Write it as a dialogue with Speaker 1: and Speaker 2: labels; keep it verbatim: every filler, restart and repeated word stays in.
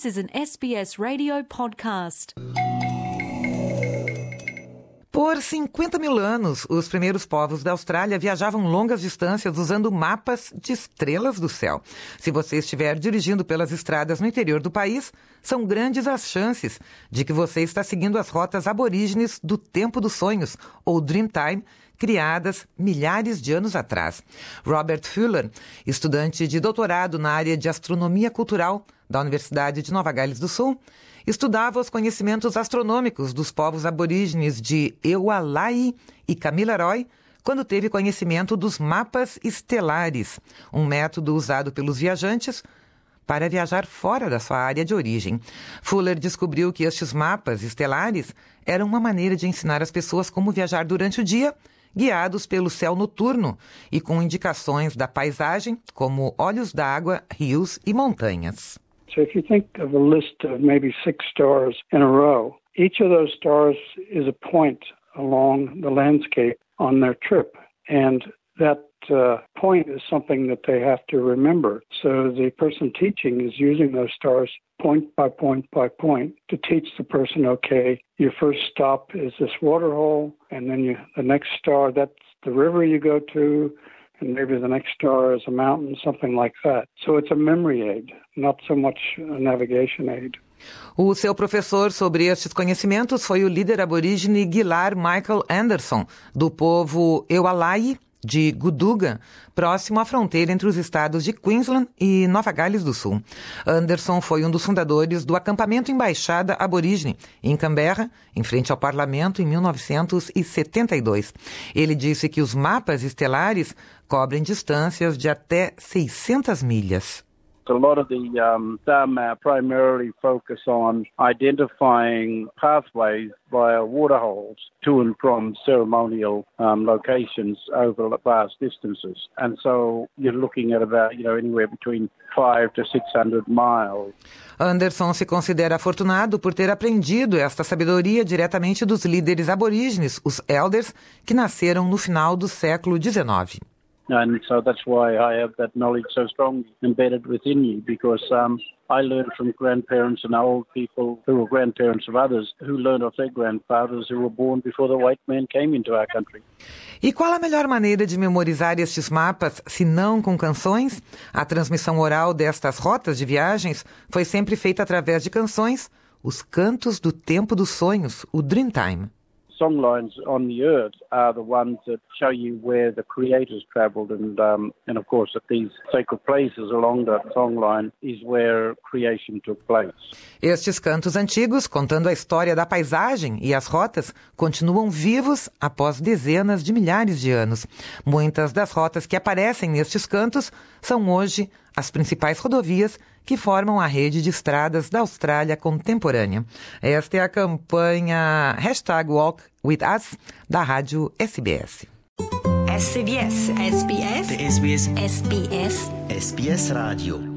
Speaker 1: This is an S B S Radio podcast.
Speaker 2: Por cinquenta mil anos, os primeiros povos da Austrália viajavam longas distâncias usando mapas de estrelas do céu. Se você estiver dirigindo pelas estradas no interior do país, são grandes as chances de que você está seguindo as rotas aborígenes do Tempo dos Sonhos, ou Dreamtime, criadas milhares de anos atrás. Robert Fuller, estudante de doutorado na área de astronomia cultural da Universidade de Nova Gales do Sul, estudava os conhecimentos astronômicos dos povos aborígenes de Eualaí e Kamilaroi quando teve conhecimento dos mapas estelares, um método usado pelos viajantes para viajar fora da sua área de origem. Fuller descobriu que estes mapas estelares eram uma maneira de ensinar as pessoas como viajar durante o dia, guiados pelo céu noturno e com indicações da paisagem, como olhos d'água, rios e montanhas.
Speaker 3: So if you think of a list of maybe six stars in a row, each of those stars is a point along the landscape on their trip. And that uh, point is something that they have to remember. So the person teaching is using those stars point by point by point to teach the person, okay, your first stop is this waterhole, and then you, the next star, that's the river you go to, and maybe the next star is a mountain, something like that. So it's a memory aid, not so much a navigation aid.
Speaker 2: O seu professor sobre estes conhecimentos foi o líder aborígene Gilar Michael Anderson, do povo Eualaí de Guduga, próximo à fronteira entre os estados de Queensland e Nova Gales do Sul. Anderson foi um dos fundadores do acampamento Embaixada Aborígene, em Canberra, em frente ao Parlamento, em mil novecentos e setenta e dois. Ele disse que os mapas estelares cobrem distâncias de até seiscentas milhas.
Speaker 4: A lot of the um, star map primarily focus on identifying pathways via waterholes to and from ceremonial um, locations over vast distances. And so you're looking at about, you know, anywhere between five to six hundred miles.
Speaker 2: Anderson se considera afortunado por ter aprendido esta sabedoria diretamente dos líderes aborígenes, os elders, que nasceram no final do século dezenove.
Speaker 4: And so that's why I have that knowledge so strongly embedded within me, because um, I learned from grandparents and old people who were grandparents of others who learned of their grandfathers who were born before the white man came into our country.
Speaker 2: E qual a melhor maneira de memorizar estes mapas, se não com canções? A transmissão oral destas rotas de viagens foi sempre feita através de canções, os cantos do Tempo dos Sonhos, o Dreamtime.
Speaker 4: Songlines on the earth are the ones that show you where the creators traveled, and um, and of course at these sacred places along that songline is where creation took place.
Speaker 2: Estes cantos antigos, contando a história da paisagem e as rotas, continuam vivos após dezenas de milhares de anos. Muitas das rotas que aparecem nestes cantos são hoje as principais rodovias que formam a rede de estradas da Austrália contemporânea. Esta é a campanha hashtag Walk With Us da Rádio S B S.
Speaker 5: S B S, S B S,
Speaker 6: S B S,
Speaker 5: S B S,
Speaker 6: S B S Radio.